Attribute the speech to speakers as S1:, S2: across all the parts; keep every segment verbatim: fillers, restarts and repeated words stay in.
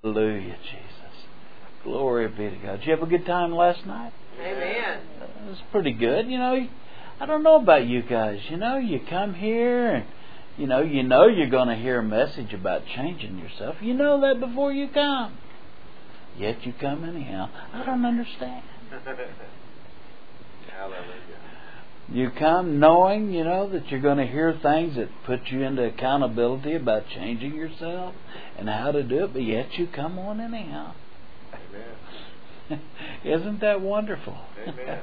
S1: Hallelujah, Jesus. Glory be to God. Did you have a good time last night?
S2: Amen.
S1: It was pretty good. You know, I don't know about you guys. You know, you come here and, you know, you know you're going to hear a message about changing yourself. You know that before you come. Yet you come anyhow. I don't understand.
S2: Hallelujah.
S1: You come knowing, you know, that you're going to hear things that put you into accountability about changing yourself and how to do it, but yet you come on anyhow.
S2: Amen.
S1: Isn't that wonderful?
S2: Amen.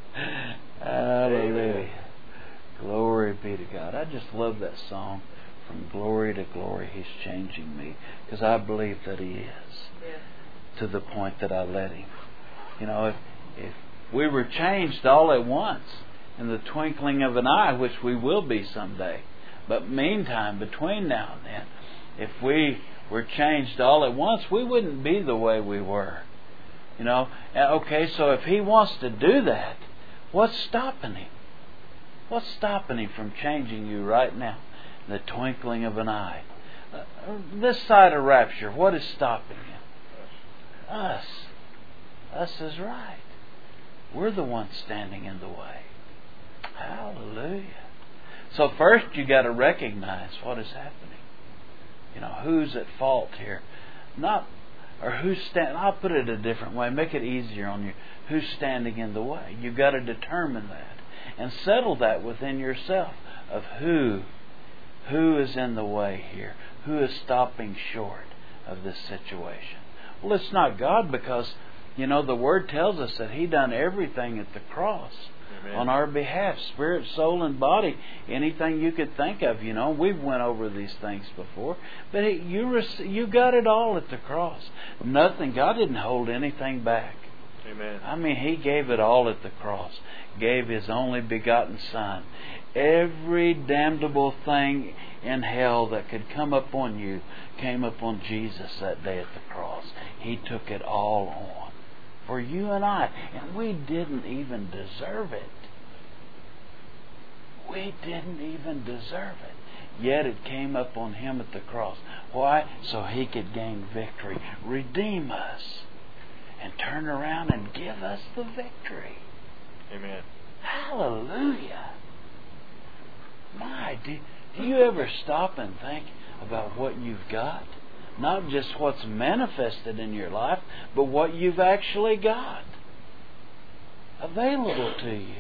S1: Hallelujah.
S2: Amen.
S1: Glory be to God. I just love that song, From Glory to Glory, He's Changing Me, because I believe that He is,
S2: Yeah.
S1: to the point that I let Him. You know, if, if we were changed all at once, in the twinkling of an eye, which we will be someday. But meantime, between now and then, if we were changed all at once, we wouldn't be the way we were. You know, okay, so if He wants to do that, what's stopping Him? What's stopping Him from changing you right now, in the twinkling of an eye? Uh, this side of rapture, what is stopping Him? Us. Us is right. We're the ones standing in the way. Hallelujah. So first you got to recognize what is happening. You know, who's at fault here? Not, or who's standing, I'll put it a different way, make it easier on you. Who's standing in the way? You've got to determine that and settle that within yourself of who, who is in the way here, who is stopping short of this situation. Well, it's not God, because, you know, the Word tells us that He done everything at the cross. Amen. On our behalf, spirit, soul, and body, anything you could think of. You know, we've went over these things before, but it, you rec- you got it all at the cross. Nothing. God didn't hold anything back.
S2: Amen.
S1: I mean, He gave it all at the cross. Gave His only begotten Son. Every damnable thing in hell that could come upon you came upon Jesus that day at the cross. He took it all on for you and I. And we didn't even deserve it. We didn't even deserve it. Yet it came up on Him at the cross. Why? So He could gain victory. Redeem us. And turn around and give us the victory.
S2: Amen.
S1: Hallelujah. My, do, do you ever stop and think about what you've got? Not just what's manifested in your life, but what you've actually got available to you.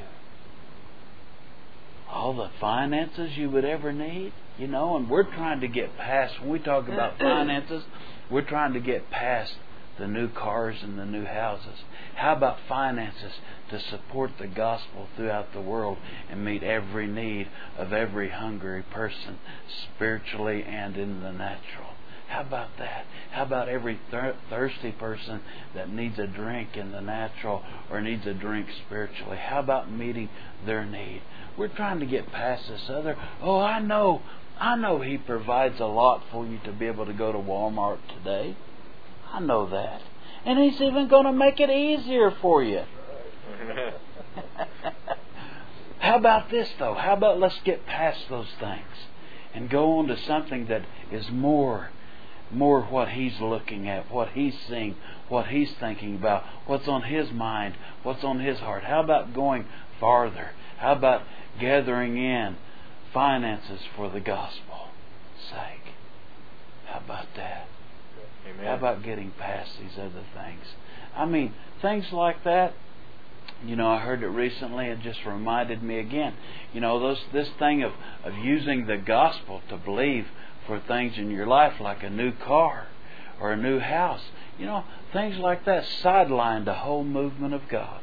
S1: All the finances you would ever need, you know, and we're trying to get past, when we talk about finances, we're trying to get past the new cars and the new houses. How about finances to support the gospel throughout the world and meet every need of every hungry person, spiritually and in the natural? How about that? How about every thir- thirsty person that needs a drink in the natural or needs a drink spiritually? How about meeting their need? We're trying to get past this other, oh, I know, I know He provides a lot for you to be able to go to Walmart today. I know that. And He's even going to make it easier for you. How about this, though? How about let's get past those things and go on to something that is more, more what He's looking at, what He's seeing, what He's thinking about, what's on His mind, what's on His heart. How about going farther? How about gathering in finances for the gospel's sake? How about that?
S2: Amen.
S1: How about getting past these other things? I mean, things like that. You know, I heard it recently. It just reminded me again. You know, those this thing of, of using the gospel to believe for things in your life, like a new car or a new house. You know, things like that sidelined the whole movement of God.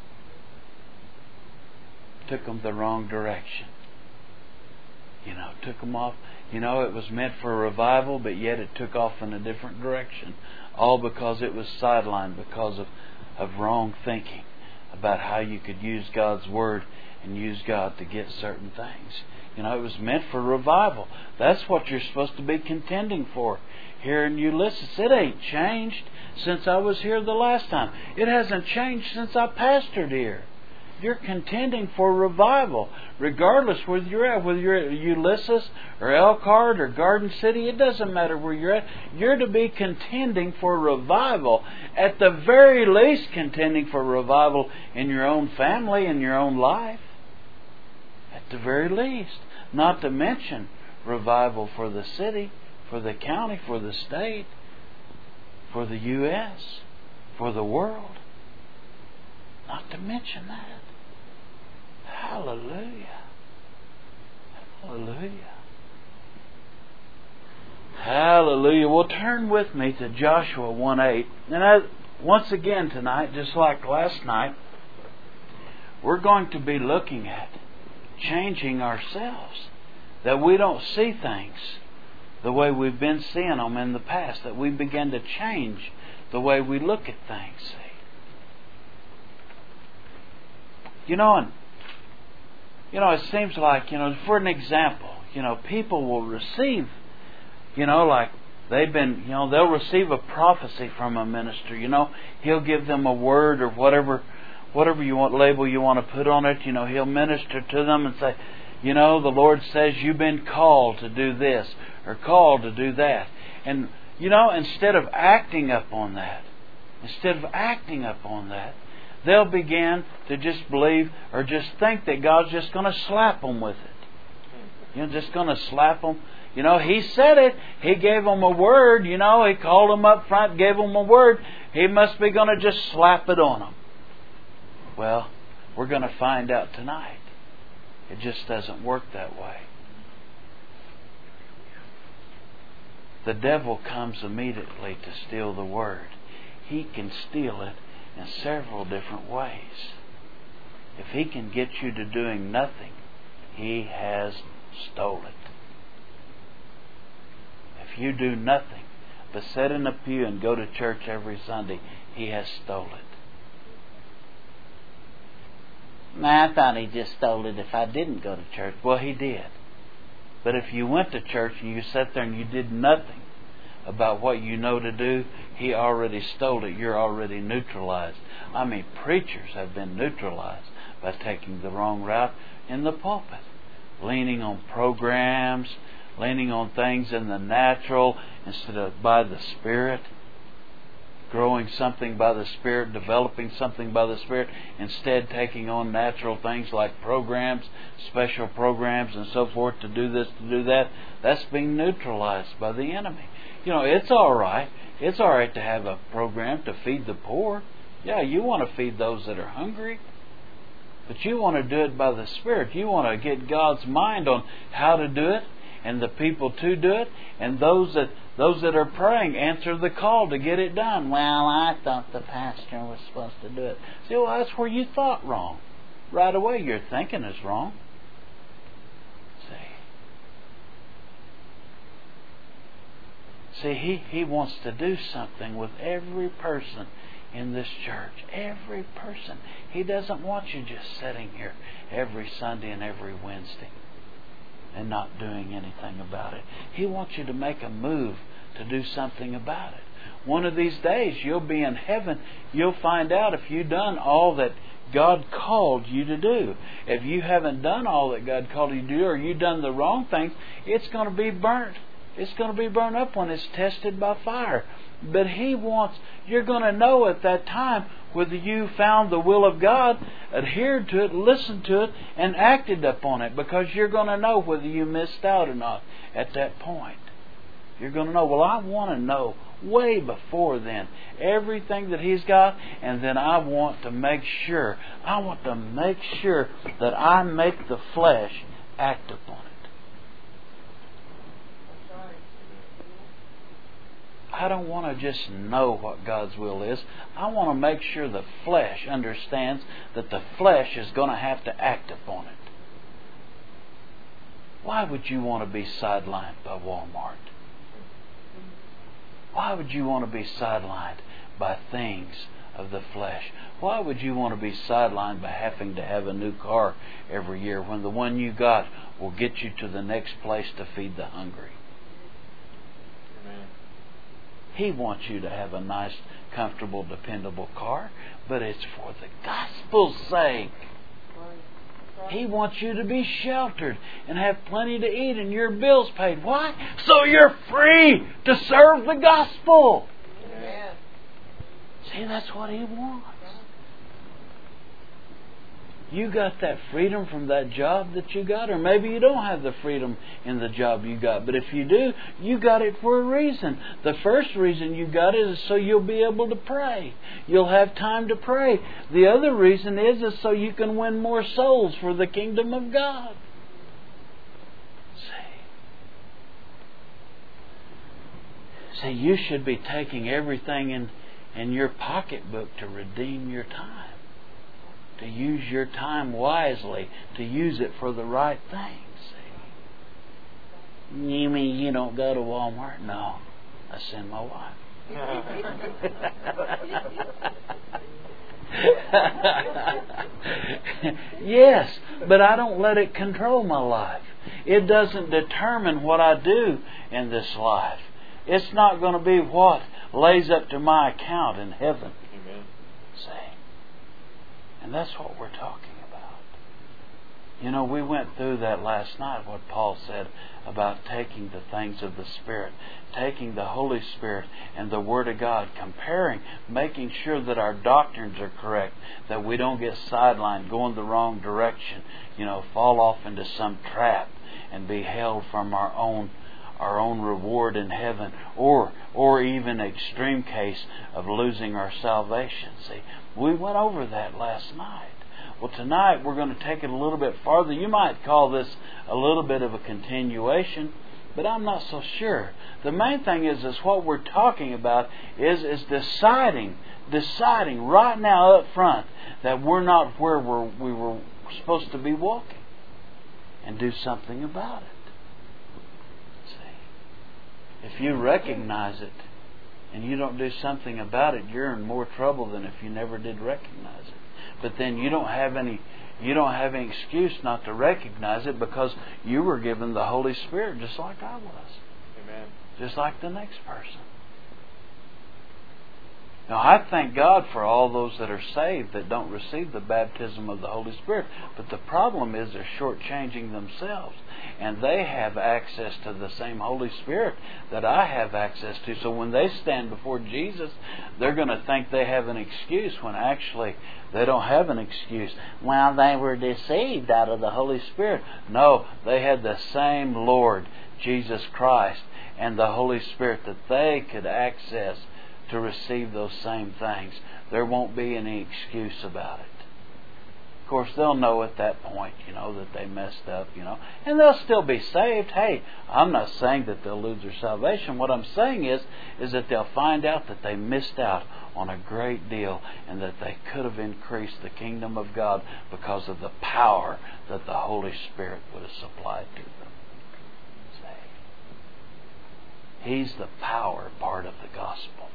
S1: Took them the wrong direction. You know, took them off. You know, it was meant for a revival, but yet it took off in a different direction. All because it was sidelined because of, of wrong thinking about how you could use God's Word and use God to get certain things. You know, it was meant for revival. That's what you're supposed to be contending for here in Ulysses. It ain't changed since I was here the last time. It hasn't changed since I pastored here. You're contending for revival, regardless whether you're at, whether you're at Ulysses or Elkhart or Garden City. It doesn't matter where you're at. You're to be contending for revival. At the very least, contending for revival in your own family, in your own life. At the very least. Not to mention revival for the city, for the county, for the state, for the U S, for the world. Not to mention that. Hallelujah. Hallelujah. Hallelujah. Well, turn with me to Joshua one eight. And I, once again tonight, just like last night, we're going to be looking at changing ourselves. That we don't see things the way we've been seeing them in the past. That we begin to change the way we look at things. See? You know, and you know, it seems like, you know, for an example, you know, people will receive, you know, like they've been, you know, they'll receive a prophecy from a minister. You know, he'll give them a word or whatever, whatever you want label you want to put on it. You know, he'll minister to them and say, you know, the Lord says you've been called to do this or called to do that. And, you know, instead of acting up on that, instead of acting up on that, they'll begin to just believe or just think that God's just going to slap them with it. You know, just going to slap them. You know, He said it. He gave them a word. You know, He called them up front, gave them a word. He must be going to just slap it on them. Well, we're going to find out tonight. It just doesn't work that way. The devil comes immediately to steal the word. He can steal it in several different ways. If he can get you to doing nothing, he has stolen it. If you do nothing but sit in a pew and go to church every Sunday, he has stolen it. Now, I thought he just stole it if I didn't go to church. Well, he did. But if you went to church and you sat there and you did nothing about what you know to do, he already stole it. You're already neutralized. I mean, preachers have been neutralized by taking the wrong route in the pulpit. Leaning on programs, leaning on things in the natural instead of by the Spirit. Growing something by the Spirit, developing something by the Spirit, instead taking on natural things like programs, special programs and so forth to do this, to do that. That's being neutralized by the enemy. You know, it's all right. It's all right to have a program to feed the poor. Yeah, you want to feed those that are hungry. But you want to do it by the Spirit. You want to get God's mind on how to do it and the people to do it, and those that those that are praying answer the call to get it done. Well, I thought the pastor was supposed to do it. See, well, that's where you thought wrong. Right away, your thinking is wrong. See, see, he he wants to do something with every person in this church. Every person. He doesn't want you just sitting here every Sunday and every Wednesday and not doing anything about it. He wants you to make a move to do something about it. One of these days, you'll be in heaven. You'll find out if you've done all that God called you to do. If you haven't done all that God called you to do, or you've done the wrong things, it's going to be burnt. It's going to be burned up when it's tested by fire. But He wants, you're going to know at that time whether you found the will of God, adhered to it, listened to it, and acted upon it. Because you're going to know whether you missed out or not at that point. You're going to know, well, I want to know way before then everything that He's got, and then I want to make sure, I want to make sure that I make the flesh act upon it. I don't want to just know what God's will is. I want to make sure the flesh understands that the flesh is going to have to act upon it. Why would you want to be sidelined by Walmart? Why would you want to be sidelined by things of the flesh? Why would you want to be sidelined by having to have a new car every year when the one you got will get you to the next place to feed the hungry? He wants you to have a nice, comfortable, dependable car, but it's for the gospel's sake. He wants you to be sheltered and have plenty to eat and your bills paid. Why? So you're free to serve the gospel.
S2: Amen.
S1: See, that's what He wants. You got that freedom from that job that you got, or maybe you don't have the freedom in the job you got. But if you do, you got it for a reason. The first reason you got it is so you'll be able to pray. You'll have time to pray. The other reason is, is so you can win more souls for the kingdom of God. See, See you should be taking everything in, in your pocketbook to redeem your time. To use your time wisely, to use it for the right things. You mean you don't go to Walmart? No, I send my wife. Yes, but I don't let it control my life. It doesn't determine what I do in this life. It's not going to be what lays up to my account in heaven.
S2: Amen.
S1: See? And that's what we're talking about. You know, we went through that last night, what Paul said about taking the things of the Spirit, taking the Holy Spirit and the Word of God, comparing, making sure that our doctrines are correct, that we don't get sidelined, go in the wrong direction, you know, fall off into some trap and be held from our own our own reward in heaven, or or even extreme case of losing our salvation. See, we went over that last night. Well, tonight we're going to take it a little bit farther. You might call this a little bit of a continuation, but I'm not so sure. The main thing is, is what we're talking about is, is deciding, deciding right now up front that we're not where we're, we were supposed to be walking, and do something about it. If you recognize it and you don't do something about it, you're in more trouble than if you never did recognize it. But then you don't have any you don't have any excuse not to recognize it, because you were given the Holy Spirit just like I was.
S2: Amen.
S1: Just like the next person. Now, I thank God for all those that are saved that don't receive the baptism of the Holy Spirit. But the problem is they're shortchanging themselves. And they have access to the same Holy Spirit that I have access to. So when they stand before Jesus, they're going to think they have an excuse when actually they don't have an excuse. Well, they were deceived out of the Holy Spirit. No, they had the same Lord, Jesus Christ, and the Holy Spirit that they could access to receive those same things. There won't be any excuse about it. Of course, they'll know at that point, you know, that they messed up, you know, and they'll still be saved. Hey, I'm not saying that they'll lose their salvation. What I'm saying is, is that they'll find out that they missed out on a great deal, and that they could have increased the kingdom of God because of the power that the Holy Spirit would have supplied to them. See? He's the power part of the gospel.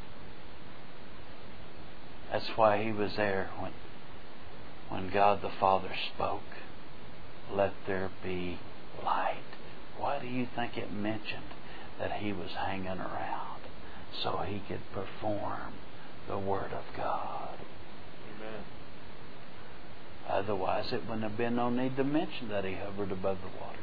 S1: That's why He was there when when God the Father spoke, "Let there be light." Why do you think it mentioned that He was hanging around? So He could perform the Word of God.
S2: Amen.
S1: Otherwise, it wouldn't have been no need to mention that He hovered above the waters.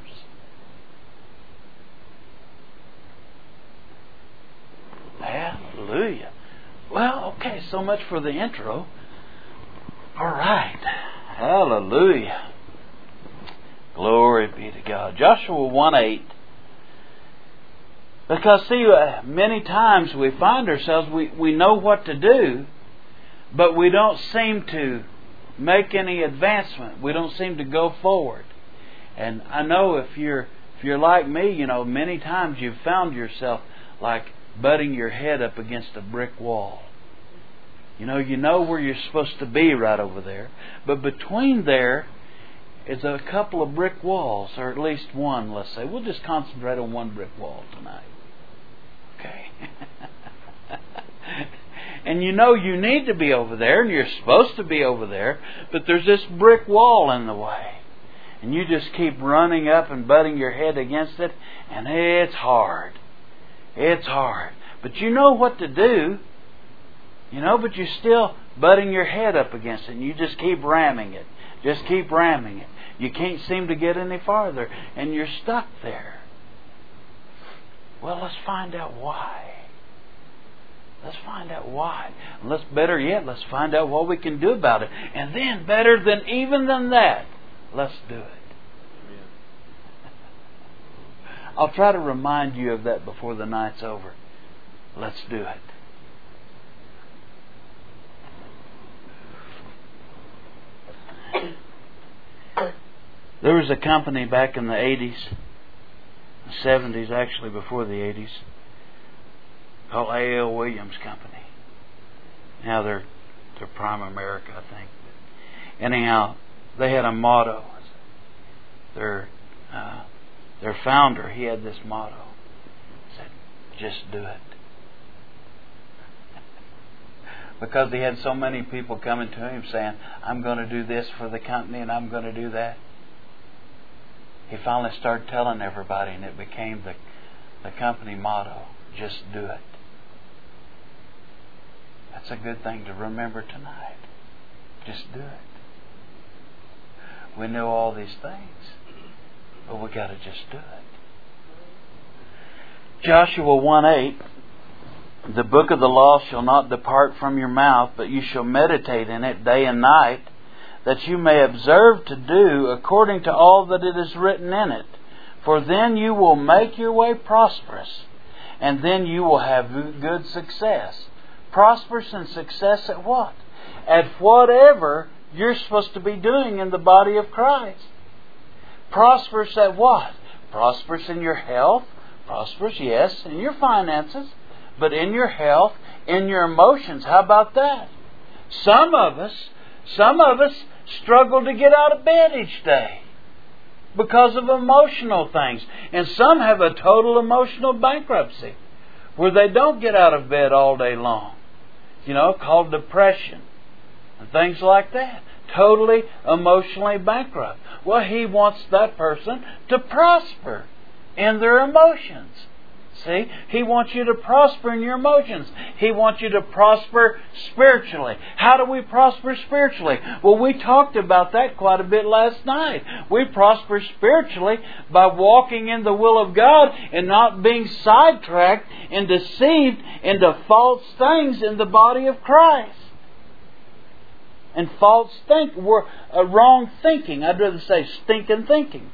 S1: Hallelujah. Well, okay, so much for the intro. All right. Hallelujah. Glory be to God. Joshua one eight. Because, see, uh, many times we find ourselves, we, we know what to do, but we don't seem to make any advancement. We don't seem to go forward. And I know if you're if you're like me, you know, many times you've found yourself like butting your head up against a brick wall. You know, you know where you're supposed to be right over there. But between there is a couple of brick walls, or at least one, let's say. We'll just concentrate on one brick wall tonight. Okay. And you know you need to be over there, and you're supposed to be over there, but there's this brick wall in the way. And you just keep running up and butting your head against it, and it's hard. It's hard. But you know what to do. You know, but you're still butting your head up against it, and you just keep ramming it. Just keep ramming it. You can't seem to get any farther, and you're stuck there. Well, let's find out why. Let's find out why. And let's, better yet, let's find out what we can do about it. And then, better than even than that, let's do it.
S2: Amen.
S1: I'll try to remind you of that before the night's over. Let's do it. There was a company back in the eighties, seventies actually, before the eighties, called A L Williams Company. Now they're they're Prime America, I think. Anyhow, they had a motto. Their uh, their founder, he had this motto. He said, "Just do it." Because he had so many people coming to him saying, "I'm going to do this for the company and I'm going to do that." He finally started telling everybody, and it became the the company motto, "Just do it." That's a good thing to remember tonight. Just do it. We know all these things, but we got to just do it. Joshua one eight, "The book of the law shall not depart from your mouth, but you shall meditate in it day and night, that you may observe to do according to all that it is written in it. For then you will make your way prosperous, and then you will have good success." Prosperous and success at what? At whatever you're supposed to be doing in the body of Christ. Prosperous at what? Prosperous in your health. Prosperous, yes, in your finances. But in your health, in your emotions. How about that? Some of us, some of us struggle to get out of bed each day because of emotional things. And some have a total emotional bankruptcy where they don't get out of bed all day long. You know, called depression and things like that. Totally emotionally bankrupt. Well, he wants that person to prosper in their emotions. See? He wants you to prosper in your emotions. He wants you to prosper spiritually. How do we prosper spiritually? Well, we talked about that quite a bit last night. We prosper spiritually by walking in the will of God and not being sidetracked and deceived into false things in the body of Christ. And false think, uh, wrong thinking. I'd rather say stinking thinking.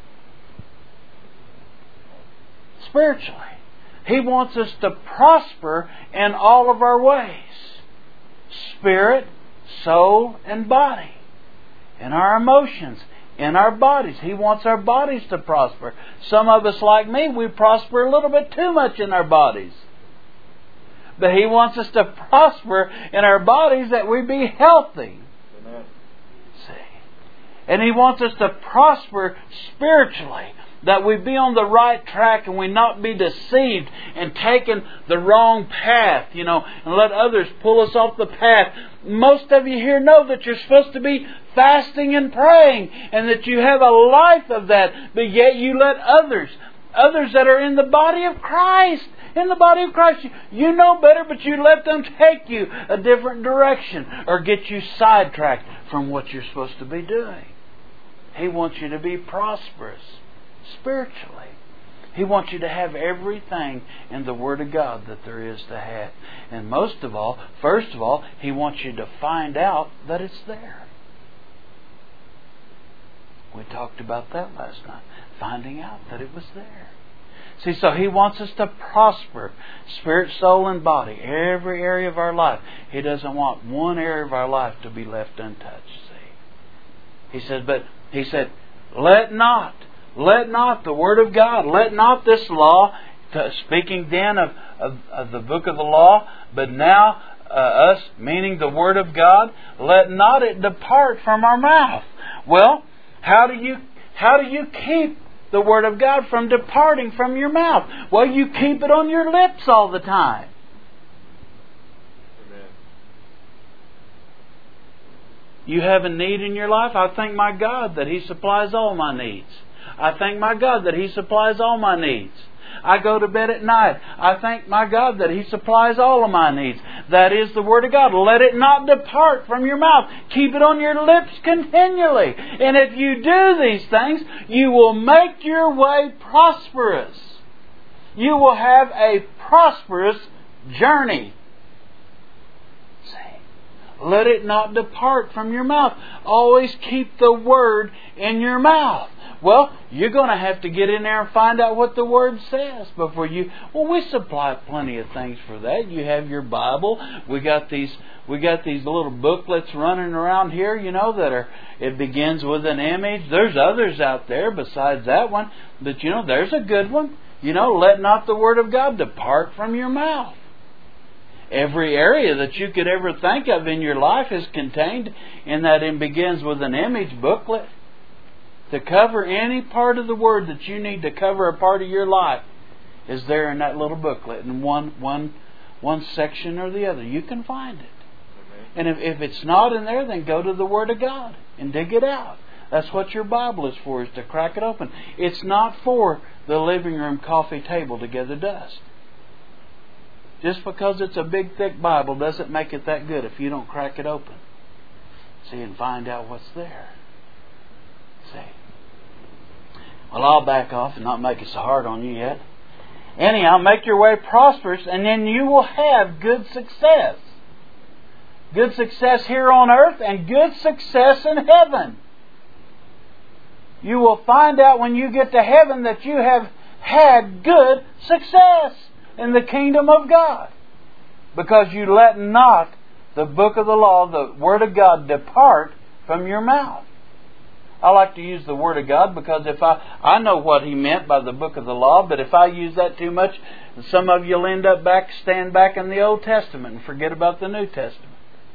S1: Spiritually. He wants us to prosper in all of our ways. Spirit, soul, and body. In our emotions. In our bodies. He wants our bodies to prosper. Some of us, like me, we prosper a little bit too much in our bodies. But He wants us to prosper in our bodies that we be healthy.
S2: Amen.
S1: See? And He wants us to prosper spiritually. That we be on the right track and we not be deceived and taken the wrong path, you know, and let others pull us off the path. Most of you here know that you're supposed to be fasting and praying and that you have a life of that, but yet you let others, others that are in the body of Christ, in the body of Christ, you, you know better, but you let them take you a different direction or get you sidetracked from what you're supposed to be doing. He wants you to be prosperous. Spiritually. He wants you to have everything in the Word of God that there is to have. And most of all, first of all, He wants you to find out that it's there. We talked about that last night. Finding out that it was there. See, so He wants us to prosper. Spirit, soul, and body. Every area of our life. He doesn't want one area of our life to be left untouched. See? He says, but He said, let not. Let not the Word of God, let not this law, to, speaking then of, of, of the book of the law, but now uh, us, meaning the Word of God, let not it depart from our mouth. Well, how do you how do you keep the Word of God from departing from your mouth? Well, you keep it on your lips all the time.
S2: Amen.
S1: You have a need in your life, I thank my God that He supplies all my needs. I thank my God that He supplies all my needs. I go to bed at night. I thank my God that He supplies all of my needs. That is the Word of God. Let it not depart from your mouth. Keep it on your lips continually. And if you do these things, you will make your way prosperous. You will have a prosperous journey. See? Let it not depart from your mouth. Always keep the Word in your mouth. Well, you're going to have to get in there and find out what the Word says before you... Well, we supply plenty of things for that. You have your Bible. We got these we got these little booklets running around here, you know, that are... It begins with an image. There's others out there besides that one. But, you know, there's a good one. You know, let not the Word of God depart from your mouth. Every area that you could ever think of in your life is contained in that it begins with an image booklet. To cover any part of the Word that you need to cover a part of your life is there in that little booklet in one one one section or the other. You can find it. Amen. And if, if it's not in there, then go to the Word of God and dig it out. That's what your Bible is for, is to crack it open. It's not for the living room coffee table to gather dust. Just because it's a big thick Bible doesn't make it that good if you don't crack it open. See, and find out what's there. See. Well, I'll back off and not make it so hard on you yet. Anyhow, make your way prosperous, and then you will have good success. Good success here on earth and good success in heaven. You will find out when you get to heaven that you have had good success in the kingdom of God. Because you let not the book of the law, the Word of God, depart from your mouth. I like to use the Word of God because if I, I know what He meant by the book of the law, but if I use that too much, some of you will end up back, stand back in the Old Testament and forget about the New Testament.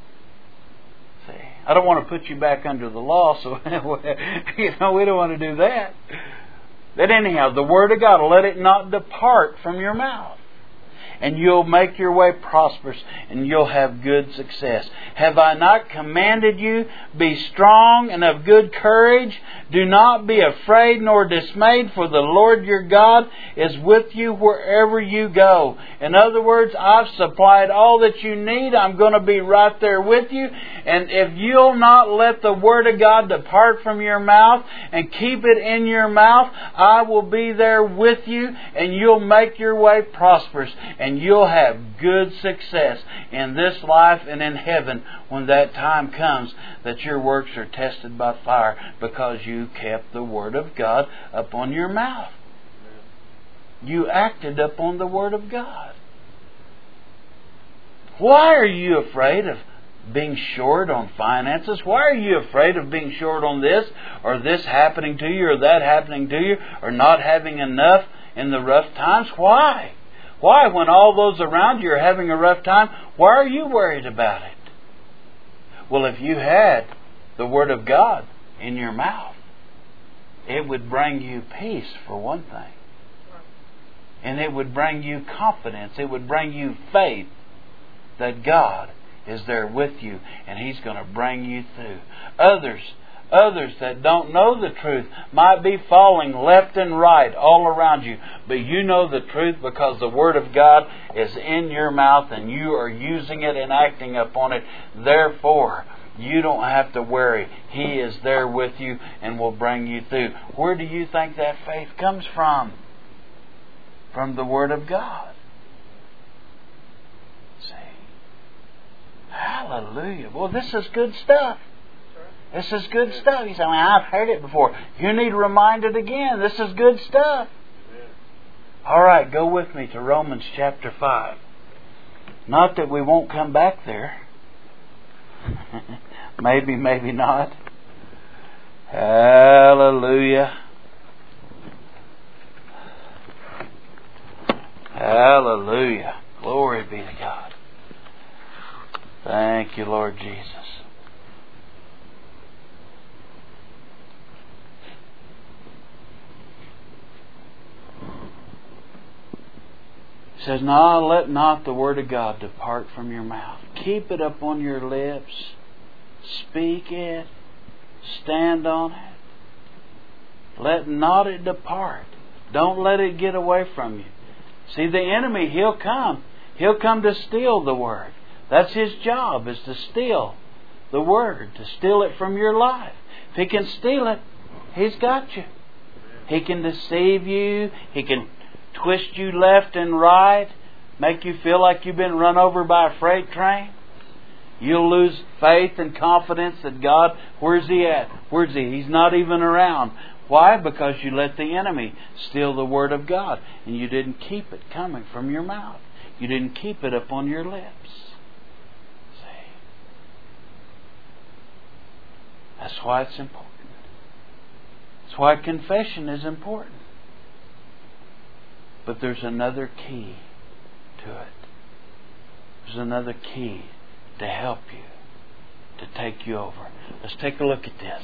S1: See, I don't want to put you back under the law, so you know we don't want to do that. But anyhow, the Word of God, let it not depart from your mouth. And you'll make your way prosperous, and you'll have good success. Have I not commanded you? Be strong and of good courage. Do not be afraid nor dismayed, for the Lord your God is with you wherever you go. In other words, I've supplied all that you need. I'm going to be right there with you. And if you'll not let the Word of God depart from your mouth and keep it in your mouth, I will be there with you, and you'll make your way prosperous. And And you'll have good success in this life and in heaven when that time comes that your works are tested by fire because you kept the Word of God upon your mouth. You acted upon the Word of God. Why are you afraid of being short on finances? Why are you afraid of being short on this or this happening to you or that happening to you or not having enough in the rough times? Why? Why, when all those around you are having a rough time, why are you worried about it? Well, if you had the Word of God in your mouth, it would bring you peace, for one thing. And it would bring you confidence. It would bring you faith that God is there with you and He's going to bring you through. Others Others that don't know the truth might be falling left and right all around you. But you know the truth because the Word of God is in your mouth and you are using it and acting upon it. Therefore, you don't have to worry. He is there with you and will bring you through. Where do you think that faith comes from? From the Word of God. See? Hallelujah. Well, this is good stuff. This is good stuff. You say, well, I've heard it before. You need reminded again. This is good stuff. Amen. All right, go with me to Romans chapter five. Not that we won't come back there. Maybe, maybe not. Hallelujah. Hallelujah. Glory be to God. Thank you, Lord Jesus. It says, "Now let not the Word of God depart from your mouth. Keep it up on your lips. Speak it. Stand on it. Let not it depart. Don't let it get away from you. See, the enemy, he'll come. He'll come to steal the Word. That's his job, is to steal the Word, to steal it from your life. If he can steal it, he's got you. He can deceive you. He can twist you left and right, make you feel like you've been run over by a freight train. You'll lose faith and confidence that God, where's He at? Where's He? He's not even around. Why? Because you let the enemy steal the Word of God and you didn't keep it coming from your mouth. You didn't keep it up on your lips. See? That's why it's important. That's why confession is important. But there's another key to it. There's another key to help you, to take you over. Let's take a look at this.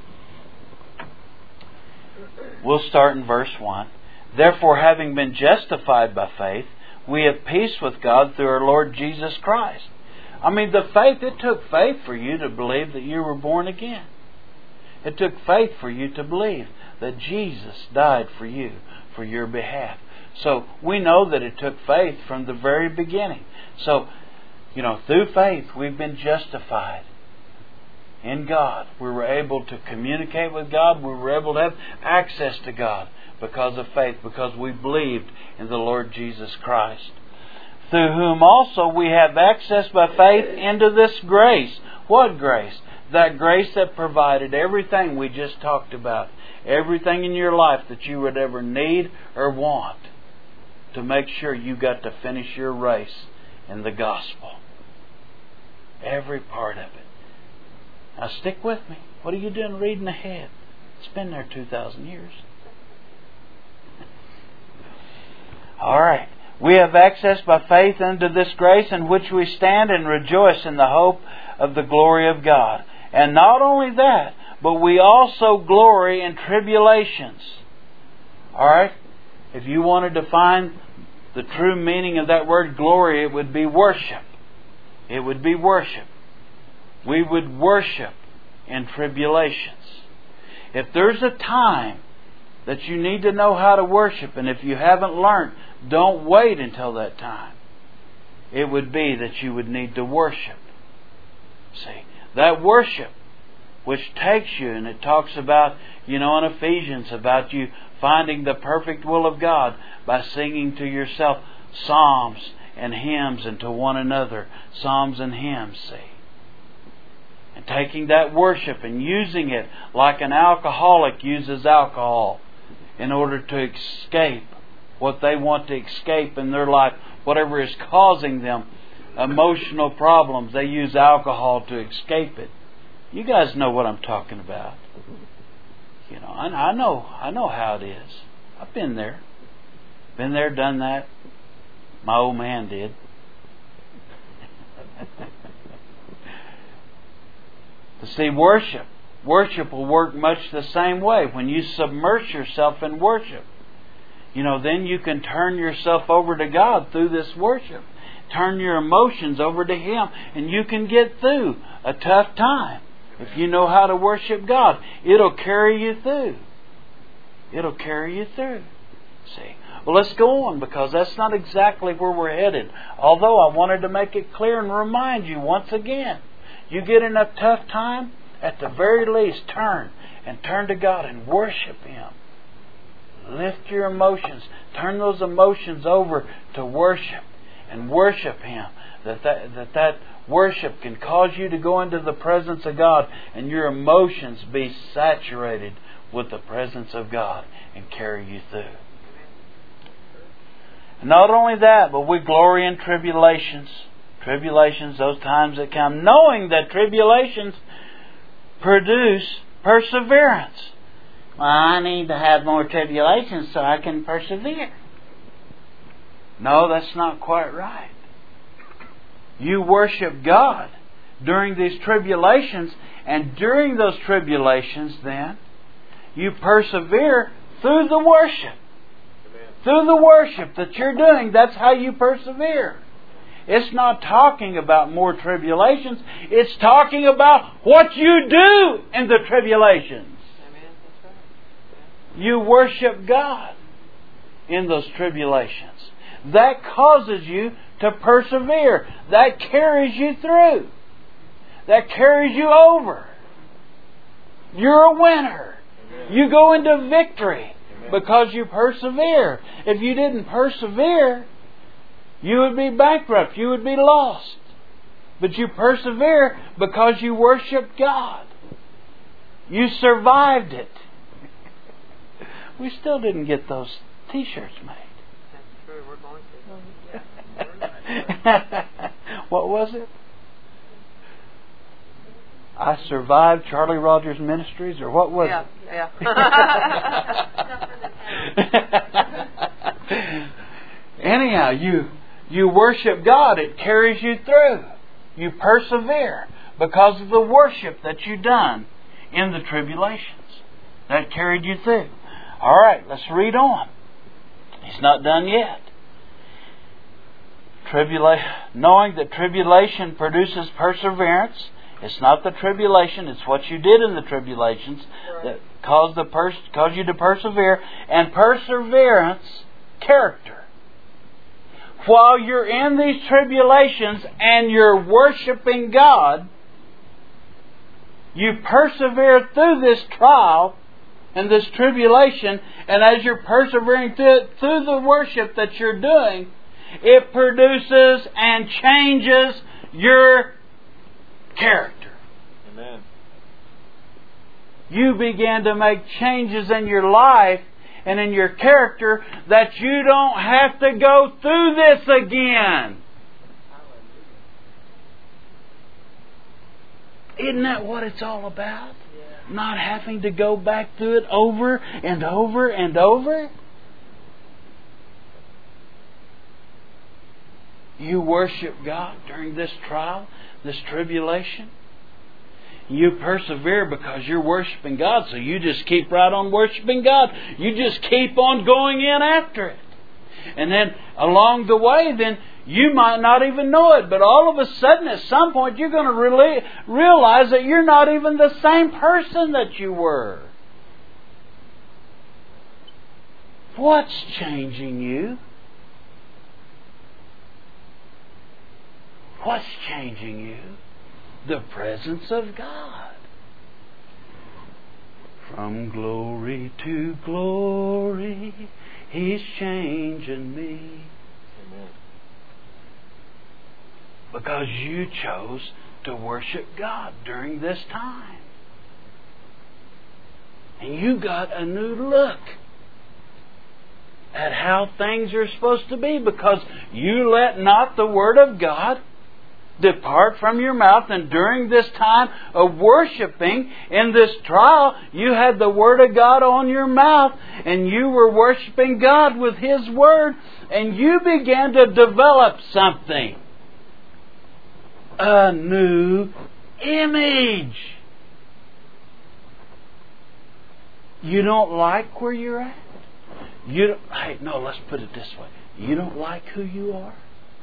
S1: We'll start in verse one. Therefore, having been justified by faith, we have peace with God through our Lord Jesus Christ. I mean, the faith, it took faith for you to believe that you were born again. It took faith for you to believe that Jesus died for you, for your behalf. So we know that it took faith from the very beginning. So, you know, through faith we've been justified in God. We were able to communicate with God. We were able to have access to God because of faith, because we believed in the Lord Jesus Christ. Through whom also we have access by faith into this grace. What grace? That grace that provided everything we just talked about. Everything in your life that you would ever need or want to make sure you got to finish your race in the gospel. Every part of it. Now stick with me. What are you doing reading ahead? It's been there two thousand years. Alright. We have access by faith unto this grace in which we stand and rejoice in the hope of the glory of God. And not only that, but we also glory in tribulations. Alright? If you wanted to find the true meaning of that word glory, it would be worship. It would be worship. We would worship in tribulations. If there's a time that you need to know how to worship, and if you haven't learned, don't wait until that time. It would be that you would need to worship. See, that worship which takes you, and it talks about, you know, in Ephesians, about you finding the perfect will of God by singing to yourself psalms and hymns, and to one another psalms and hymns, see. And taking that worship and using it like an alcoholic uses alcohol in order to escape what they want to escape in their life, whatever is causing them emotional problems. They use alcohol to escape it. You guys know what I'm talking about. You know, I, I know, I know how it is. I've been there, been there, done that. My old man did. To see, worship, worship will work much the same way. When you submerge yourself in worship, you know, then you can turn yourself over to God through this worship. Turn your emotions over to Him, and you can get through a tough time. If you know how to worship God, it'll carry you through. It'll carry you through. See? Well, let's go on, because that's not exactly where we're headed. Although I wanted to make it clear and remind you once again. You get in a tough time, at the very least, turn and turn to God and worship Him. Lift your emotions. Turn those emotions over to worship and worship Him. That that, that that worship can cause you to go into the presence of God and your emotions be saturated with the presence of God and carry you through. And not only that, but we glory in tribulations. Tribulations, those times that come, knowing that tribulations produce perseverance. Well, I need to have more tribulations so I can persevere. No, that's not quite right. You worship God during these tribulations, and during those tribulations, then, you persevere through the worship. Amen. Through the worship that you're doing, that's how you persevere. It's not talking about more tribulations. It's talking about what you do in the tribulations. you worship God in those tribulations. That causes you to persevere. That carries you through. That carries you over. You're a winner. Amen. You go into victory. Amen. Because you persevere. If you didn't persevere, you would be bankrupt. You would be lost. But you persevere because you worship God. You survived it. We still didn't get those T-shirts made.
S3: That's true. We're going to.
S1: What was it? I survived Charlie Rogers Ministries, or what was
S3: yeah,
S1: it?
S3: Yeah.
S1: Anyhow, you you worship God. It carries you through. You persevere because of the worship that you've done in the tribulations. That carried you through. All right, let's read on. He's not done yet. Tribula- knowing that tribulation produces perseverance. It's not the tribulation, it's what you did in the tribulations that caused, the pers- caused you to persevere. And perseverance, character. While you're in these tribulations and you're worshiping God, you persevere through this trial and this tribulation, and as you're persevering through it, through the worship that you're doing, it produces and changes your character.
S2: Amen.
S1: You begin to make changes in your life and in your character that you don't have to go through this again. Isn't that what it's all about? Yeah. Not having to go back through it over and over and over. You worship God during this trial, this tribulation. You persevere because you're worshiping God, so you just keep right on worshiping God. You just keep on going in after it. And then along the way, then you might not even know it, but all of a sudden at some point you're going to really realize that you're not even the same person that you were. What's changing you? What's changing you? The presence of God. From glory to glory, He's changing me.
S2: Amen.
S1: Because you chose to worship God during this time. And you got a new look at how things are supposed to be, because you let not the Word of God depart from your mouth. And during this time of worshiping, in this trial, you had the Word of God on your mouth, and you were worshiping God with His Word, and you began to develop something. A new image. You don't like where you're at? You don't, hey, no, let's put it this way. You don't like who you are?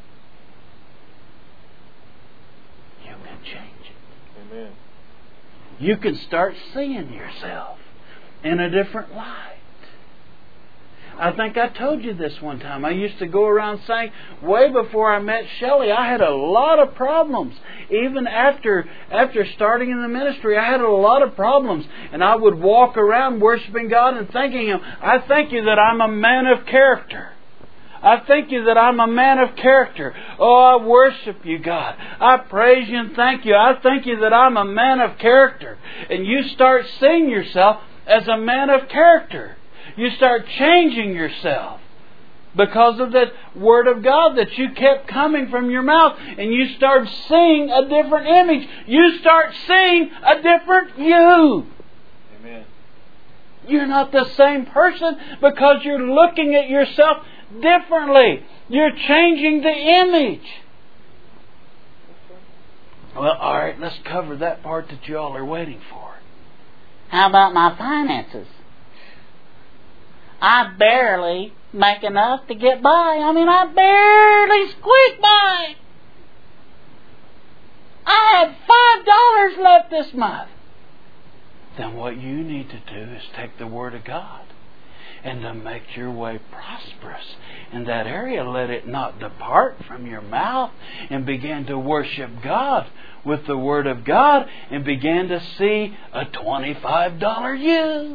S1: You can change it.
S2: Amen.
S1: You can start seeing yourself in a different light. I think I told you this one time. I used to go around saying, way before I met Shelley, I had a lot of problems. Even after after starting in the ministry, I had a lot of problems. And I would walk around worshiping God and thanking Him. I thank you that I'm a man of character. I thank you that I'm a man of character. Oh, I worship you, God. I praise you and thank you. I thank you that I'm a man of character. And you start seeing yourself as a man of character. You start changing yourself because of that Word of God that you kept coming from your mouth. And you start seeing a different image. You start seeing a different you.
S2: Amen.
S1: You're not the same person because you're looking at yourself differently. You're changing the image. Well, all right, let's cover that part that you all are waiting for.
S4: How about my finances? I barely make enough to get by. I mean, I barely squeak by. I had five dollars left this month.
S1: Then what you need to do is take the Word of God and to make your way prosperous in that area. Let it not depart from your mouth, and begin to worship God with the Word of God, and begin to see a twenty-five dollar you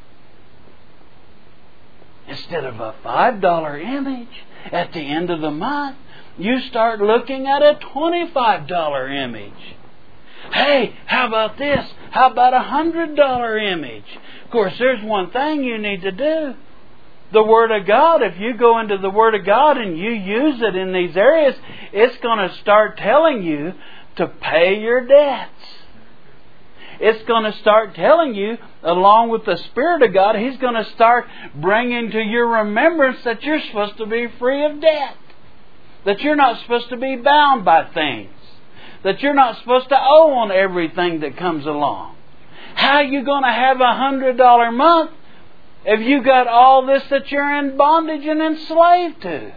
S1: instead of a five dollar image. At the end of the month, you start looking at a twenty-five dollar image. Hey, how about this? How about a one hundred dollar image? Of course, there's one thing you need to do. The Word of God, if you go into the Word of God and you use it in these areas, it's going to start telling you to pay your debts. It's going to start telling you, along with the Spirit of God, He's going to start bringing to your remembrance that you're supposed to be free of debt. That you're not supposed to be bound by things. That you're not supposed to owe on everything that comes along. How are you going to have a one hundred dollar month if you got all this that you're in bondage and enslaved to?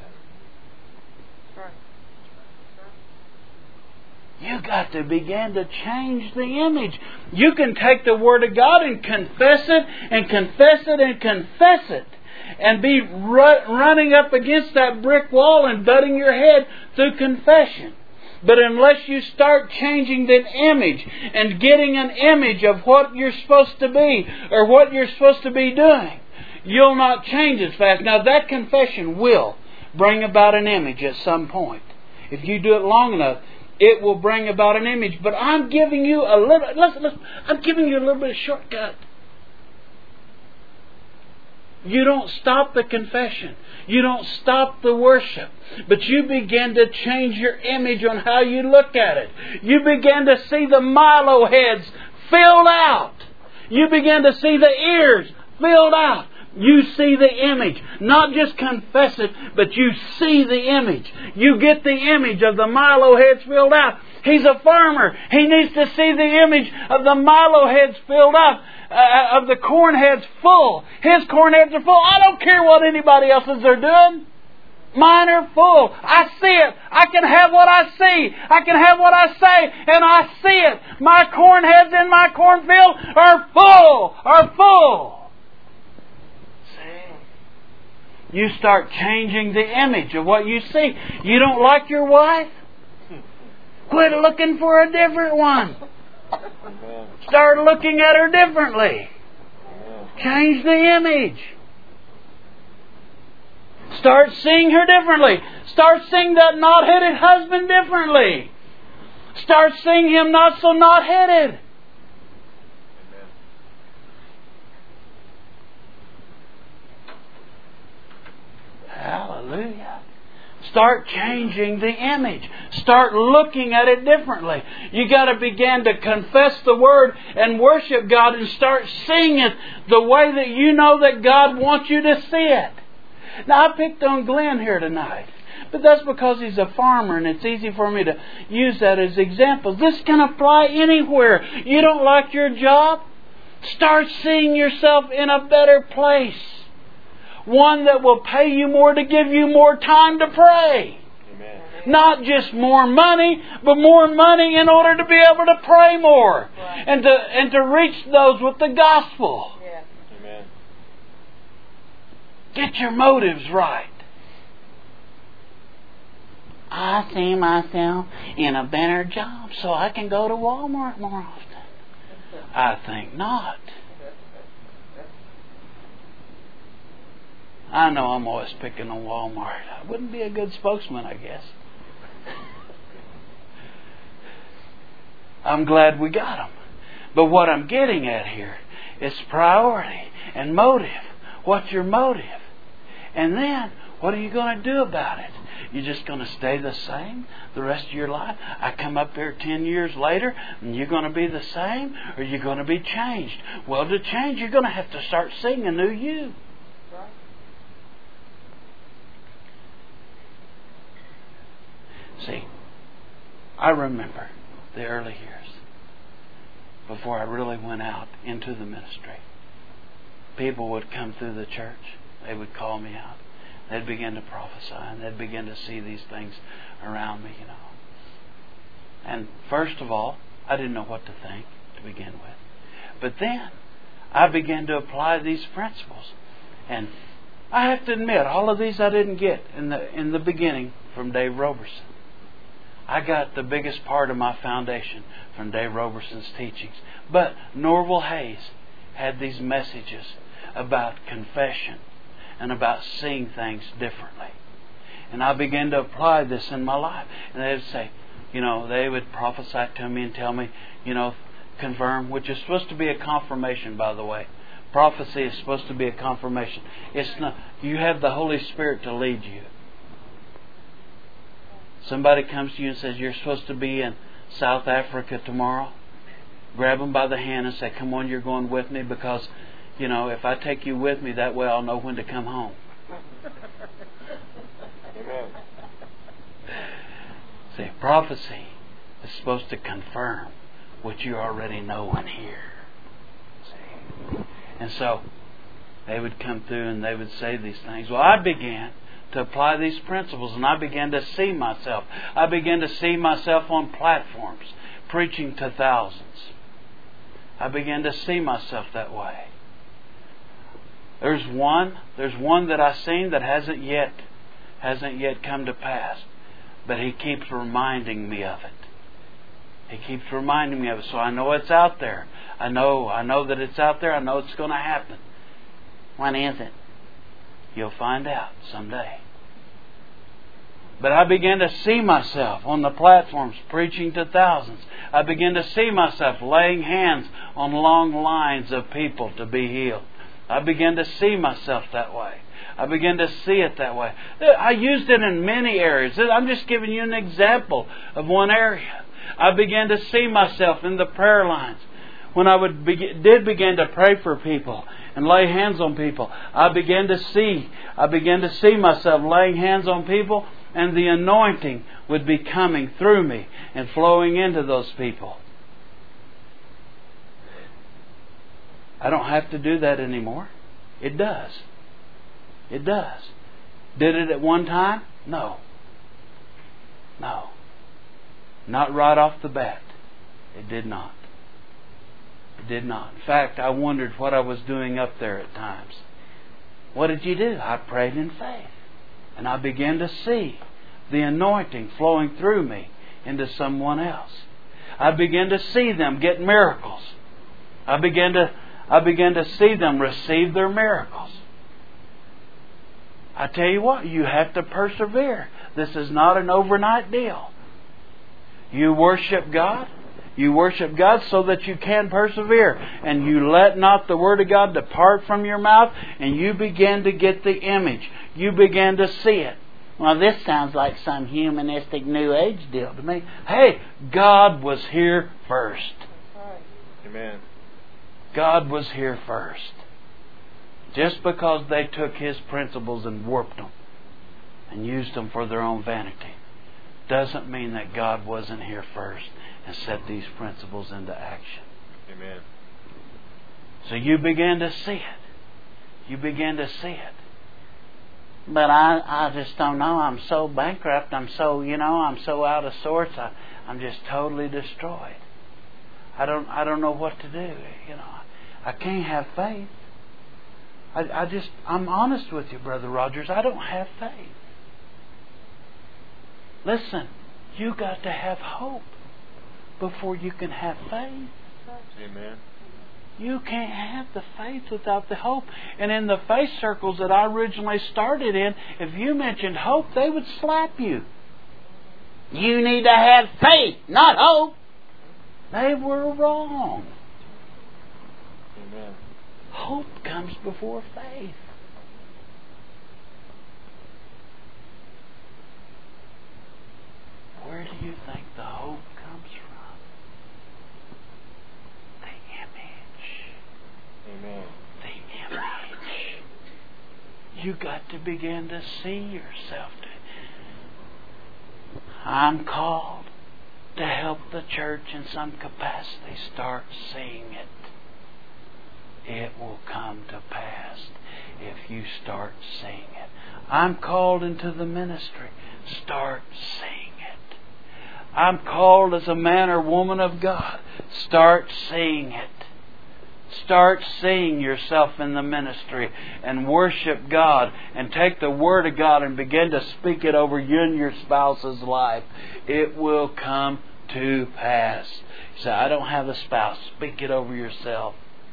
S1: You got to begin to change the image. You can take the Word of God and confess it and confess it and confess it, and be ru- running up against that brick wall and butting your head through confession. But unless you start changing the image and getting an image of what you're supposed to be or what you're supposed to be doing, you'll not change as fast. Now, that confession will bring about an image at some point. If you do it long enough, it will bring about an image. But I'm giving you a little. Listen, listen. I'm giving you a little bit of shortcut. You don't stop the confession. You don't stop the worship. But you begin to change your image on how you look at it. You begin to see the Milo heads filled out. You begin to see the ears filled out. You see the image. Not just confess it, but you see the image. You get the image of the Milo heads filled out. He's a farmer. He needs to see the image of the Milo heads filled up. Uh, of the corn heads full. His corn heads are full. I don't care what anybody else's are doing. Mine are full. I see it. I can have what I see. I can have what I say, and I see it. My corn heads in my cornfield are full. Are full. See? You start changing the image of what you see. You don't like your wife? Quit looking for a different one.
S2: Amen.
S1: Start looking at her differently.
S2: Amen.
S1: Change the image. Start seeing her differently. Start seeing that knot-headed husband differently. Start seeing him not so knot-headed. Hallelujah. Start changing the image. Start looking at it differently. You got to begin to confess the Word and worship God and start seeing it the way that you know that God wants you to see it. Now, I picked on Glenn here tonight, but that's because he's a farmer and it's easy for me to use that as examples. This can apply anywhere. You don't like your job? Start seeing yourself in a better place. One that will pay you more to give you more time to pray.
S2: Amen.
S1: Not just more money, but more money in order to be able to pray more.
S3: Right.
S1: And to and to reach those with the gospel.
S3: Yeah.
S2: Amen.
S1: Get your motives right.
S4: I see myself in a better job so I can go to Walmart more often.
S1: I think not. I know I'm always picking on Walmart. I wouldn't be a good spokesman, I guess. I'm glad we got them. But what I'm getting at here is priority and motive. What's your motive? And then, what are you going to do about it? You're just going to stay the same the rest of your life? I come up here ten years later and you're going to be the same, or you're going to be changed? Well, to change, you're going to have to start seeing a new you. See, I remember the early years before I really went out into the ministry. People would come through the church. They would call me out. They'd begin to prophesy, and they'd begin to see these things around me, you know. And first of all, I didn't know what to think to begin with. But then I began to apply these principles. And I have to admit, all of these I didn't get in the in the beginning from Dave Roberson. I got the biggest part of my foundation from Dave Roberson's teachings. But Norval Hayes had these messages about confession and about seeing things differently. And I began to apply this in my life. And they would say, you know, they would prophesy to me and tell me, you know, confirm, which is supposed to be a confirmation, by the way. Prophecy is supposed to be a confirmation. It's not. You have the Holy Spirit to lead you. Somebody comes to you and says, you're supposed to be in South Africa tomorrow. Grab them by the hand and say, come on, you're going with me, because, you know, if I take you with me, that way I'll know when to come home.
S2: Amen.
S1: See, prophecy is supposed to confirm what you already know and hear. See? And so they would come through and they would say these things. Well, I began to apply these principles, and I began to see myself. I began to see myself on platforms preaching to thousands. I began to see myself that way. There's one, there's one that I've seen that hasn't yet hasn't yet come to pass. But He keeps reminding me of it. He keeps reminding me of it. So I know it's out there. I know, I know that it's out there. I know it's going to happen. When is it? You'll find out someday. But I began to see myself on the platforms preaching to thousands. I began to see myself laying hands on long lines of people to be healed. I began to see myself that way. I began to see it that way. I used it in many areas. I'm just giving you an example of one area. I began to see myself in the prayer lines. When I would be, did begin to pray for people and lay hands on people, I began to see, I began to see myself laying hands on people, and the anointing would be coming through me and flowing into those people. I don't have to do that anymore. It does. It does. Did it at one time? No. No. Not right off the bat. It did not. It did not. In fact, I wondered what I was doing up there at times. What did you do? I prayed in faith. And I began to see the anointing flowing through me into someone else. I began to see them get miracles. I began to, I began to see them receive their miracles. I tell you what, you have to persevere. This is not an overnight deal. You worship God. You worship God so that you can persevere. And you let not the Word of God depart from your mouth, and you begin to get the image. You begin to see it.
S4: Well, this sounds like some humanistic New Age deal to me.
S1: Hey, God was here first.
S2: Amen.
S1: God was here first. Just because they took His principles and warped them and used them for their own vanity doesn't mean that God wasn't here first and set these principles into action.
S2: Amen.
S1: So you began to see it. You began to see it.
S4: But I, I just don't know. I'm so bankrupt. I'm so, you know, I'm so out of sorts. I, I'm just totally destroyed. I don't, I don't know what to do. You know, I can't have faith. I, I just, I'm honest with you, Brother Rogers. I don't have faith. Listen, you got to have hope before you can have faith.
S2: Amen.
S1: You can't have the faith without the hope. And in the faith circles that I originally started in, if you mentioned hope, they would slap you.
S4: You need to have faith, not hope.
S1: They were wrong.
S2: Amen.
S1: Hope comes before faith. Where do you think the hope comes from? The image.
S2: Amen.
S1: The image. You got to begin to see yourself. I'm called to help the church in some capacity start seeing it. It will come to pass if you start seeing it. I'm called into the ministry. Start seeing it. I'm called as a man or woman of God. Start seeing it.
S4: Start seeing yourself in the ministry and worship God and take the Word of God and begin to speak it over you and your spouse's life. It will come to pass. You say, I don't have a spouse. Speak it over yourself.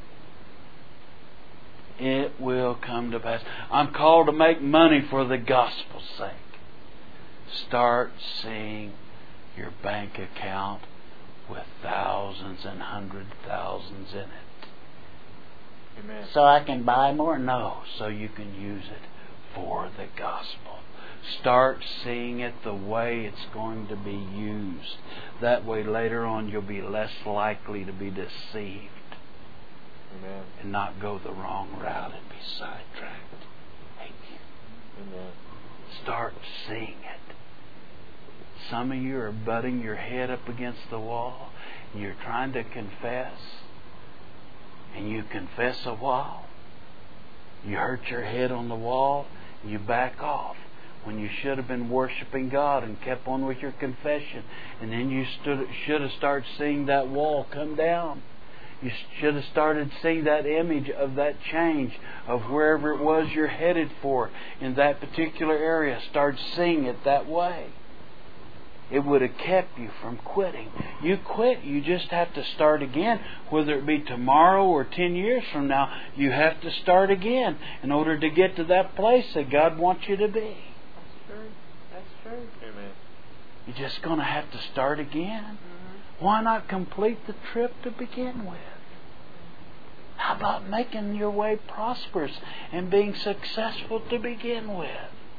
S4: It will come to pass. I'm called to make money for the gospel's sake. Start seeing your bank account with thousands and hundred thousands in it.
S2: Amen.
S4: So I can buy more? No. So you can use it for the gospel. Start seeing it the way it's going to be used. That way later on you'll be less likely to be deceived.
S2: Amen.
S4: And not go the wrong route and be sidetracked. Amen.
S2: Amen.
S4: Start seeing it. Some of you are butting your head up against the wall and you're trying to confess. And you confess a while. You hurt your head on the wall and you back off. When you should have been worshiping God and kept on with your confession. And then you stood, should have started seeing that wall come down. You should have started seeing that image of that change of wherever it was you're headed for in that particular area. Start seeing it that way. It would have kept you from quitting. You quit, you just have to start again. Whether it be tomorrow or ten years from now, you have to start again in order to get to that place that God wants you to be.
S3: That's true. That's true.
S2: Amen.
S4: You're just going to have to start again.
S3: Mm-hmm.
S4: Why not complete the trip to begin with? How about making your way prosperous and being successful to begin with?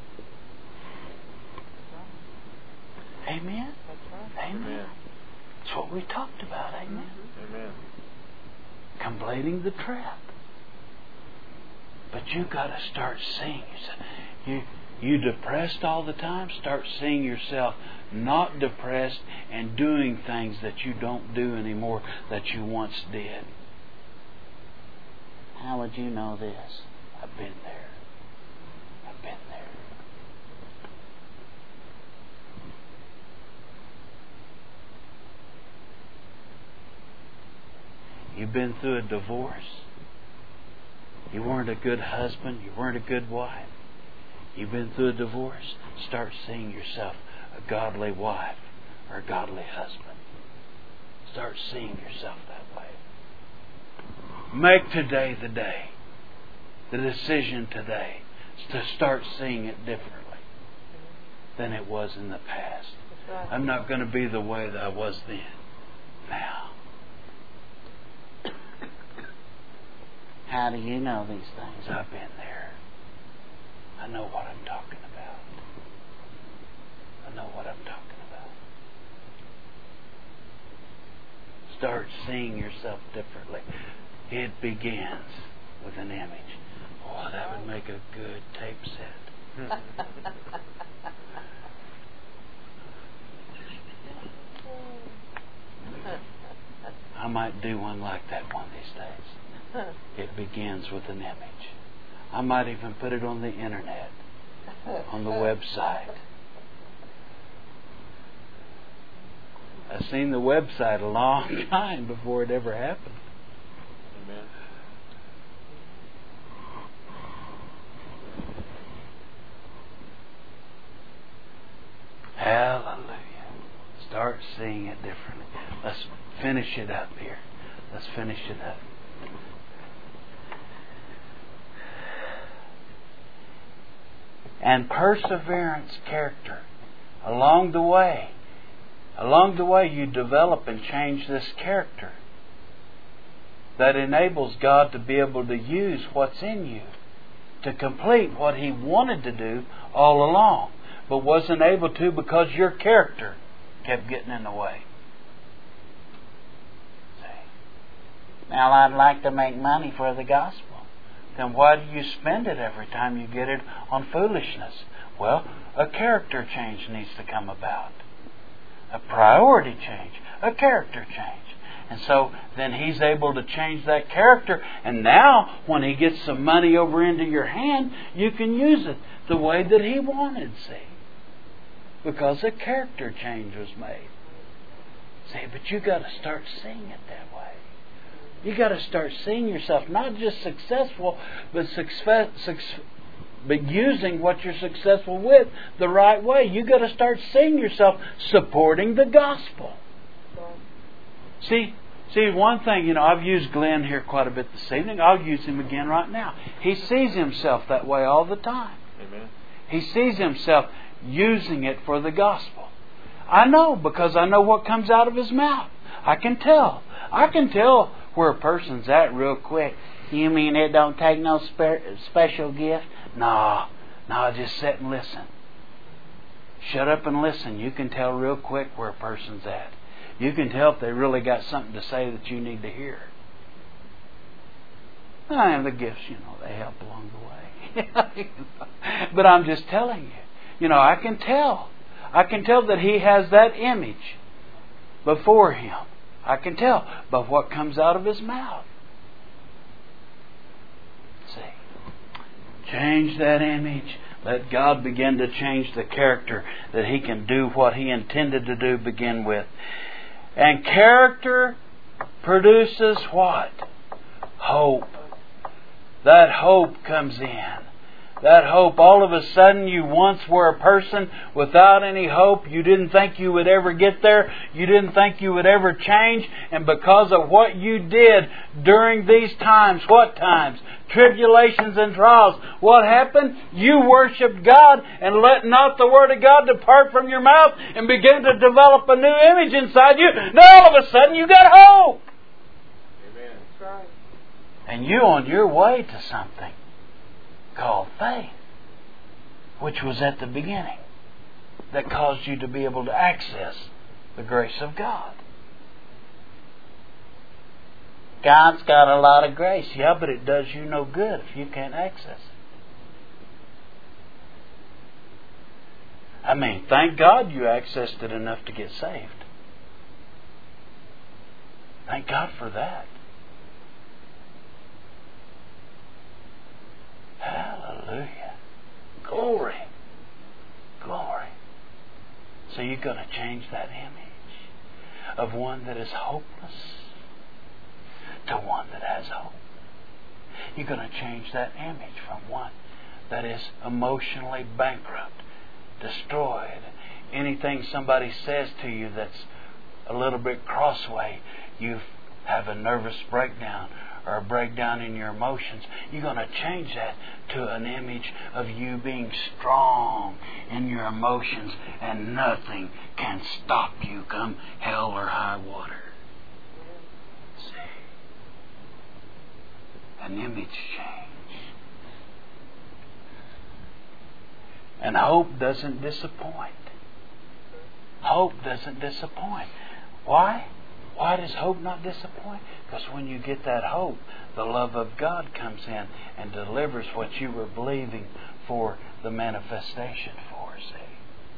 S4: Amen?
S3: That's right.
S4: Amen.
S2: Amen.
S4: That's what we talked about. Amen.
S2: Amen.
S4: Completing the trip. But you got to start seeing. You, you depressed all the time? Start seeing yourself not depressed and doing things that you don't do anymore that you once did. How would you know this? I've been there. I've been there. You've been through a divorce. You weren't a good husband. You weren't a good wife. You've been through a divorce. Start seeing yourself a godly wife or a godly husband. Start seeing yourself that way. Make today the day. The decision today is to start seeing it differently than it was in the past.
S3: That's right.
S4: I'm not going to be the way that I was then. Now. How do you know these things? I've been there. I know what I'm talking about. I know what I'm talking about. Start seeing yourself differently. It begins with an image. Oh, that would make a good tape set. I might do one like that one these days. It begins with an image. I might even put it on the internet, on the website. I've seen the website a long time before it ever happened.
S2: Amen.
S4: Hallelujah. Start seeing it differently. Let's finish it up here. Let's finish it up. And perseverance, character. Along the way, along the way you develop and change this character that enables God to be able to use what's in you to complete what He wanted to do all along, but wasn't able to because your character kept getting in the way. See? Now, I'd like to make money for the gospel. Then why do you spend it every time you get it on foolishness? Well, a character change needs to come about. A priority change. A character change. And so then He's able to change that character. And now when He gets some money over into your hand, you can use it the way that He wanted, see. Because a character change was made. See, but you got to start seeing it that way. You got to start seeing yourself not just successful, but success, success, but using what you're successful with the right way. You got to start seeing yourself supporting the gospel. See, see, one thing, you know, I've used Glenn here quite a bit this evening. I'll use him again right now. He sees himself that way all the time.
S2: Amen.
S4: He sees himself using it for the gospel. I know, because I know what comes out of his mouth. I can tell. I can tell where a person's at real quick. You mean it don't take no spe- special gift? No. No, just sit and listen. Shut up and listen. You can tell real quick where a person's at. You can tell if they really got something to say that you need to hear. And the gifts, you know, they help along the way. But I'm just telling you. You know, I can tell. I can tell that he has that image before him. I can tell by what comes out of his mouth. See, change that image. Let God begin to change the character that He can do what He intended to do begin with. And character produces what? Hope. That hope comes in. That hope, all of a sudden you once were a person without any hope. You didn't think you would ever get there. You didn't think you would ever change. And because of what you did during these times, what times? Tribulations and trials. What happened? You worshiped God and let not the Word of God depart from your mouth and began to develop a new image inside you. Now all of a sudden you got hope.
S2: Amen.
S3: That's right.
S4: And you're on your way to something called faith, which was at the beginning, that caused you to be able to access the grace of God. God's got a lot of grace, yeah, but it does you no good if you can't access it. I mean, thank God you accessed it enough to get saved. Thank God for that. Hallelujah. Glory. Glory. So you're going to change that image of one that is hopeless to one that has hope. You're going to change that image from one that is emotionally bankrupt, destroyed. Anything somebody says to you that's a little bit crossway, you have a nervous breakdown or a breakdown in your emotions. You're going to change that to an image of you being strong in your emotions and nothing can stop you come hell or high water. See? An image change. And hope doesn't disappoint. Hope doesn't disappoint. Why? Why does hope not disappoint? Because when you get that hope, the love of God comes in and delivers what you were believing for the manifestation for, see?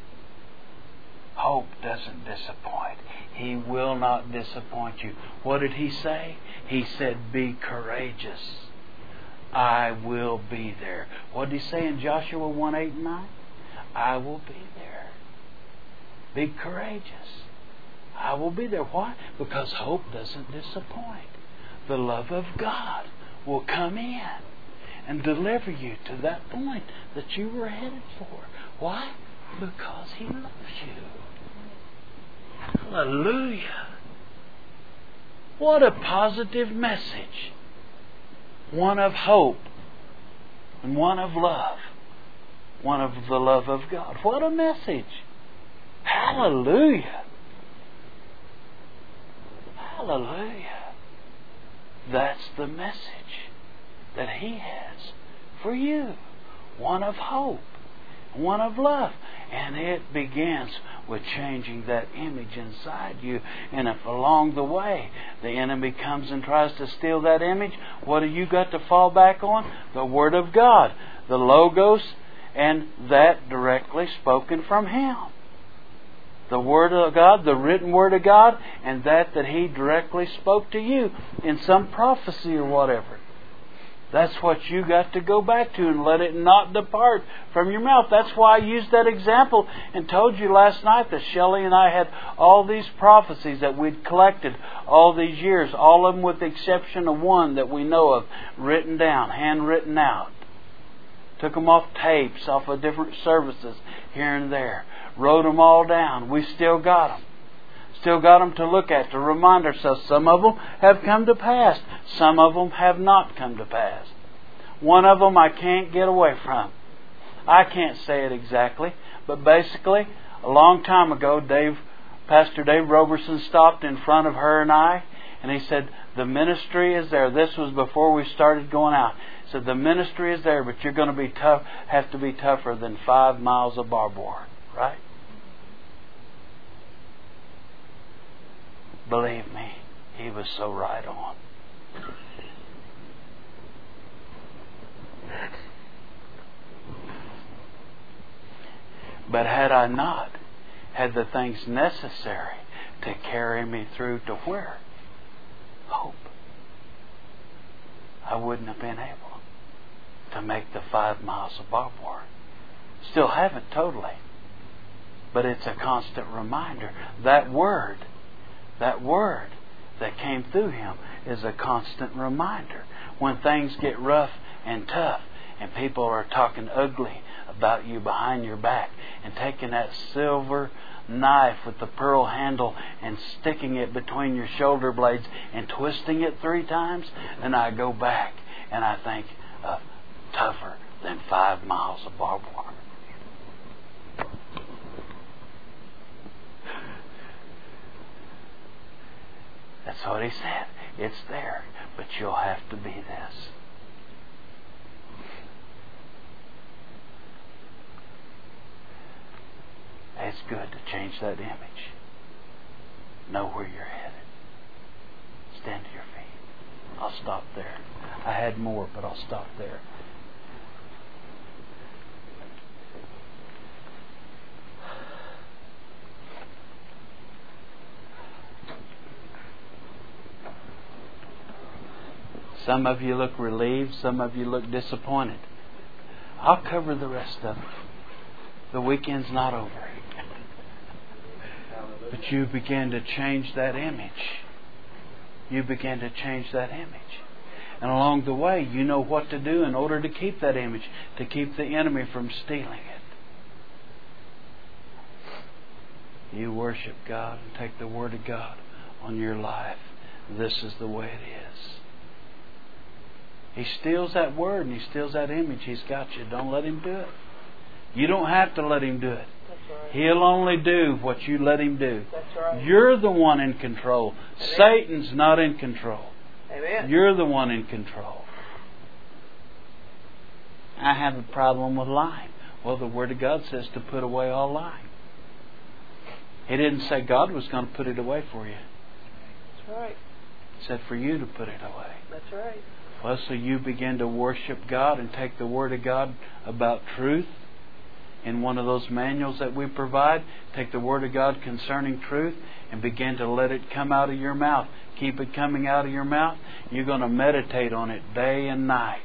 S4: Hope doesn't disappoint. He will not disappoint you. What did He say? He said, be courageous. I will be there. What did He say in Joshua one, eight and nine? I will be there. Be courageous. I will be there. Why? Because hope doesn't disappoint. The love of God will come in and deliver you to that point that you were headed for. Why? Because He loves you. Hallelujah. What a positive message. One of hope and one of love. One of the love of God. What a message. Hallelujah. Hallelujah. That's the message that He has for you. One of hope. One of love. And it begins with changing that image inside you. And if along the way the enemy comes and tries to steal that image, what do you got to fall back on? The Word of God. The Logos, and that directly spoken from Him. The Word of God, the written Word of God, and that that He directly spoke to you in some prophecy or whatever. That's what you got to go back to and let it not depart from your mouth. That's why I used that example and told you last night that Shelley and I had all these prophecies that we'd collected all these years, all of them with the exception of one that we know of, written down, handwritten out. Took them off tapes, off of different services here and there. Wrote them all down. We still got them. Still got them to look at, to remind ourselves. Some of them have come to pass. Some of them have not come to pass. One of them I can't get away from. I can't say it exactly, but basically, a long time ago, Dave, Pastor Dave Roberson stopped in front of her and I, and he said, the ministry is there. This was before we started going out. He said, the ministry is there, but you're going to be tough, have to be tougher than five miles of barbed wire. Right? Believe me, he was so right on. But had I not had the things necessary to carry me through to where? Hope. I wouldn't have been able to make the five miles of barbed wire. Still haven't totally. But it's a constant reminder. That word, that word that came through him is a constant reminder. When things get rough and tough and people are talking ugly about you behind your back and taking that silver knife with the pearl handle and sticking it between your shoulder blades and twisting it three times, then I go back and I think of tougher than five miles of barbed wire. That's what he said. It's there, but you'll have to be this. It's good to change that image. Know where you're headed. Stand to your feet. I'll stop there. I had more, but I'll stop there. Some of you look relieved. Some of you look disappointed. I'll cover the rest of it. The weekend's not over. But you begin to change that image. You begin to change that image. And along the way, you know what to do in order to keep that image, to keep the enemy from stealing it. You worship God and take the Word of God on your life. This is the way it is. He steals that Word and He steals that image. He's got you. Don't let Him do it. You don't have to let Him do it.
S3: Right.
S4: He'll only do what you let Him do.
S3: That's right.
S4: You're the one in control.
S3: Amen.
S4: Satan's not in control.
S3: Amen.
S4: You're the one in control. I have a problem with lying. Well, the Word of God says to put away all lying. He didn't say God was going to put it away for you.
S3: That's right.
S4: He said for you to put it away.
S3: That's right.
S4: Well, so you begin to worship God and take the Word of God about truth. In one of those manuals that we provide, take the Word of God concerning truth and begin to let it come out of your mouth. Keep it coming out of your mouth. You're going to meditate on it day and night.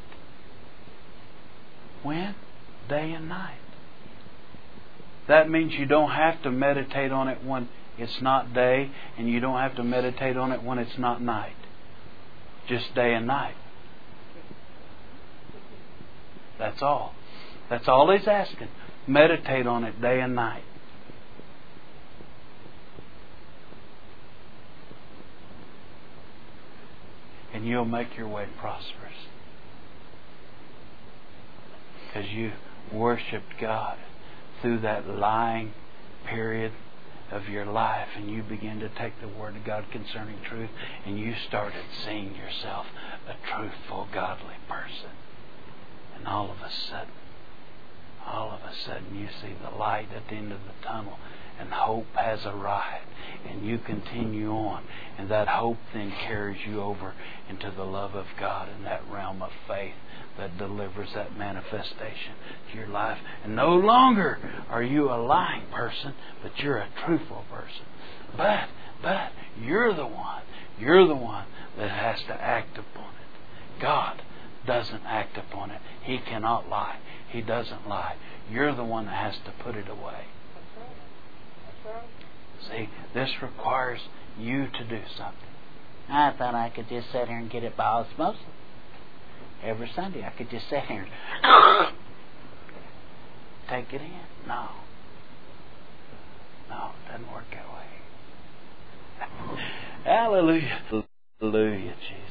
S4: When? Day and night. That means you don't have to meditate on it when it's not day, and you don't have to meditate on it when it's not night. Just day and night. That's all. That's all He's asking. Meditate on it day and night. And you'll make your way prosperous. Because you worshiped God through that lying period of your life, and you begin to take the Word of God concerning truth, and you started seeing yourself a truthful, godly person. And all of a sudden, all of a sudden you see the light at the end of the tunnel, and hope has arrived, and you continue on, and that hope then carries you over into the love of God in that realm of faith that delivers that manifestation to your life. And no longer are you a lying person, but you're a truthful person. But, but, you're the one, you're the one that has to act upon it. God doesn't act upon it. He cannot lie. He doesn't lie. You're the one that has to put it away.
S3: That's right. That's right.
S4: See, this requires you to do something.
S5: I thought I could just sit here and get it by osmosis. Every Sunday I could just sit here and
S4: Take it in. No. No, it doesn't work that way. Hallelujah. Hallelujah, Jesus.